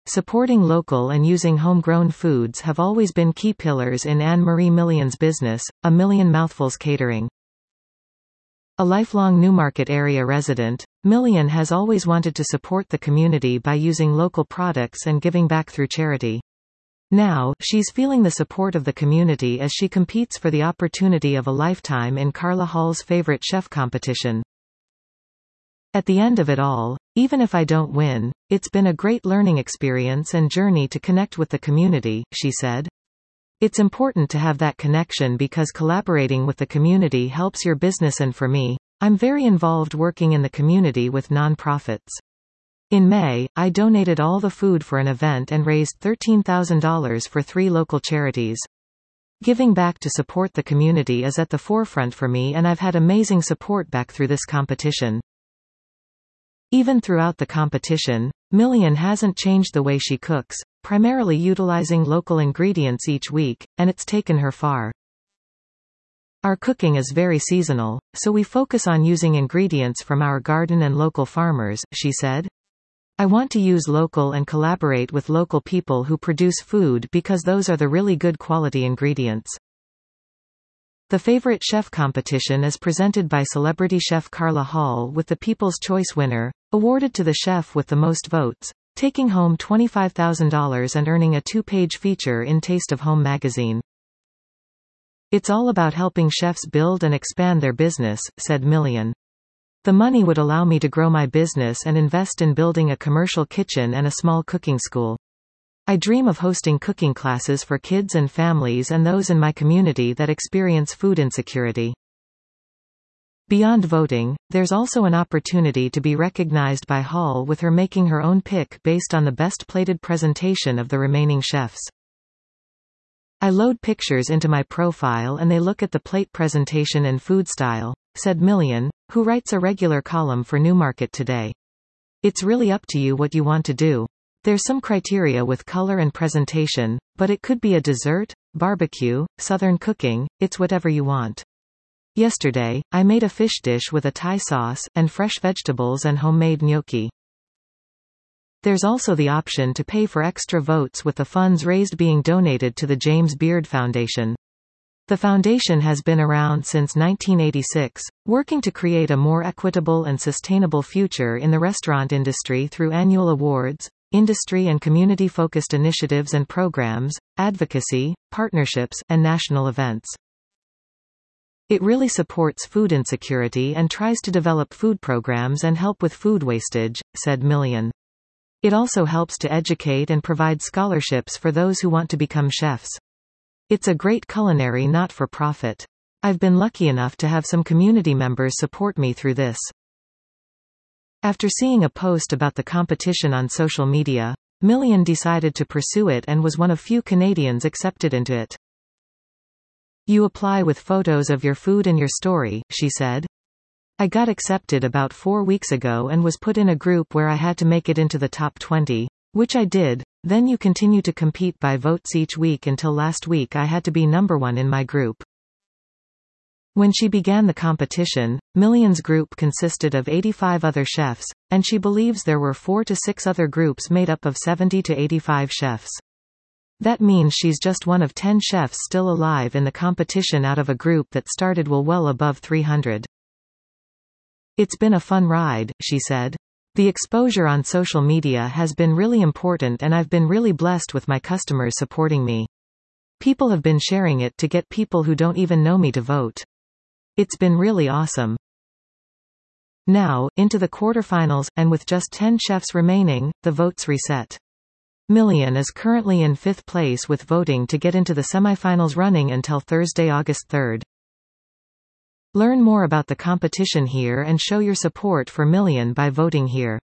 Supporting local and using homegrown foods have always been key pillars in Anne-Marie Million's business, A Million Mouthfuls Catering. A lifelong Newmarket area resident, Million has always wanted to support the community by using local products and giving back through charity. Now, she's feeling the support of the community as she competes for the opportunity of a lifetime in Carla Hall's favorite chef competition. At the end of it all, even if I don't win, it's been a great learning experience and journey to connect with the community, she said. It's important to have that connection because collaborating with the community helps your business, and for me, I'm very involved working in the community with non-profits. In May, I donated all the food for an event and raised $13,000 for 3 local charities. Giving back to support the community is at the forefront for me, and I've had amazing support back through this competition. Even throughout the competition, Million hasn't changed the way she cooks, primarily utilizing local ingredients each week, and it's taken her far. Our cooking is very seasonal, so we focus on using ingredients from our garden and local farmers, she said. I want to use local and collaborate with local people who produce food because those are the really good quality ingredients. The Favorite Chef competition is presented by celebrity chef Carla Hall, with the People's Choice winner, awarded to the chef with the most votes, taking home $25,000 and earning a 2-page feature in Taste of Home magazine. It's all about helping chefs build and expand their business, said Million. The money would allow me to grow my business and invest in building a commercial kitchen and a small cooking school. I dream of hosting cooking classes for kids and families and those in my community that experience food insecurity. Beyond voting, there's also an opportunity to be recognized by Hall, with her making her own pick based on the best plated presentation of the remaining chefs. I load pictures into my profile and they look at the plate presentation and food style, said Million, who writes a regular column for Newmarket Today. It's really up to you what you want to do. There's some criteria with color and presentation, but it could be a dessert, barbecue, southern cooking, it's whatever you want. Yesterday, I made a fish dish with a Thai sauce, and fresh vegetables and homemade gnocchi. There's also the option to pay for extra votes, with the funds raised being donated to the James Beard Foundation. The foundation has been around since 1986, working to create a more equitable and sustainable future in the restaurant industry through annual awards, industry and community-focused initiatives and programs, advocacy, partnerships, and national events. It really supports food insecurity and tries to develop food programs and help with food wastage, said Million. It also helps to educate and provide scholarships for those who want to become chefs. It's a great culinary not-for-profit. I've been lucky enough to have some community members support me through this. After seeing a post about the competition on social media, Million decided to pursue it and was one of few Canadians accepted into it. You apply with photos of your food and your story, she said. I got accepted about 4 weeks ago and was put in a group where I had to make it into the top 20, which I did. Then you continue to compete by votes each week until last week I had to be number 1 in my group. When she began the competition, Million's group consisted of 85 other chefs, and she believes there were 4 to 6 other groups made up of 70 to 85 chefs. That means she's just one of 10 chefs still alive in the competition out of a group that started well above 300. It's been a fun ride, she said. The exposure on social media has been really important and I've been really blessed with my customers supporting me. People have been sharing it to get people who don't even know me to vote. It's been really awesome. Now, into the quarterfinals, and with just 10 chefs remaining, the votes reset. Million is currently in 5th place with voting to get into the semifinals running until Thursday, August 3rd. Learn more about the competition here and show your support for Million by voting here.